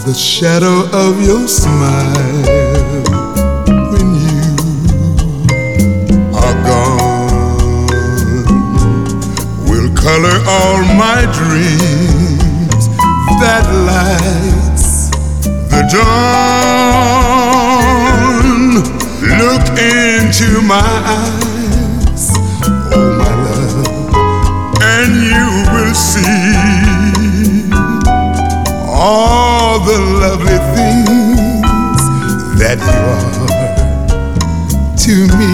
the shadow of your smile when you are gone will color all my dreams that lights the dawn. Look into my eyes, oh my love, and you will see all the lovely things that you are to me.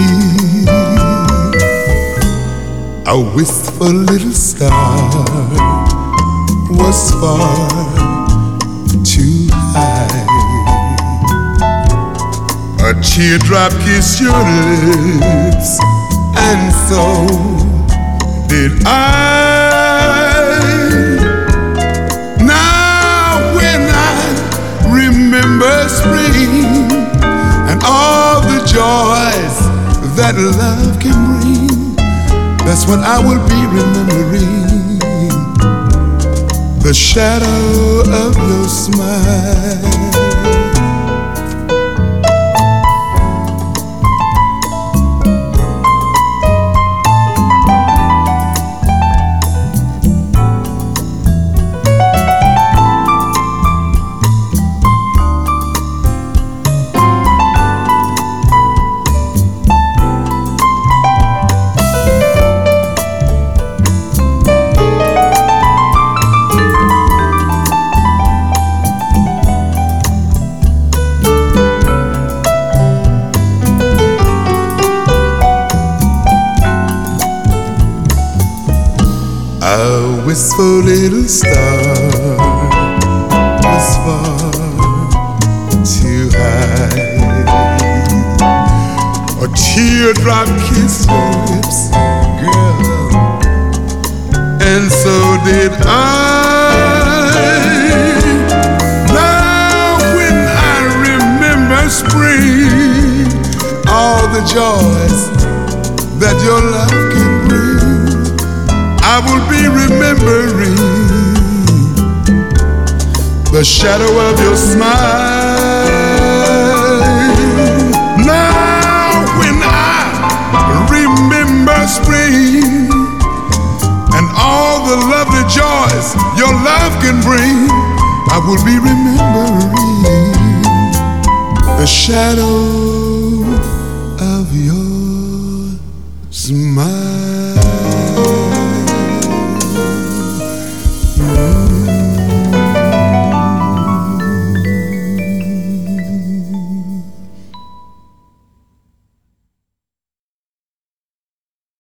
A wistful little star was far too high. A teardrop kissed your lips, and so did I. Remember spring and all the joys that love can bring. That's what I will be remembering, the shadow of your smile. A wistful little star was far too high. A teardrop kissed your lips, girl, and so did I. Now when I remember spring, all the joys that your love can bring, I will be remembering the shadow of your smile. Now when I remember spring and all the lovely joys your love can bring, I will be remembering the shadow of your smile.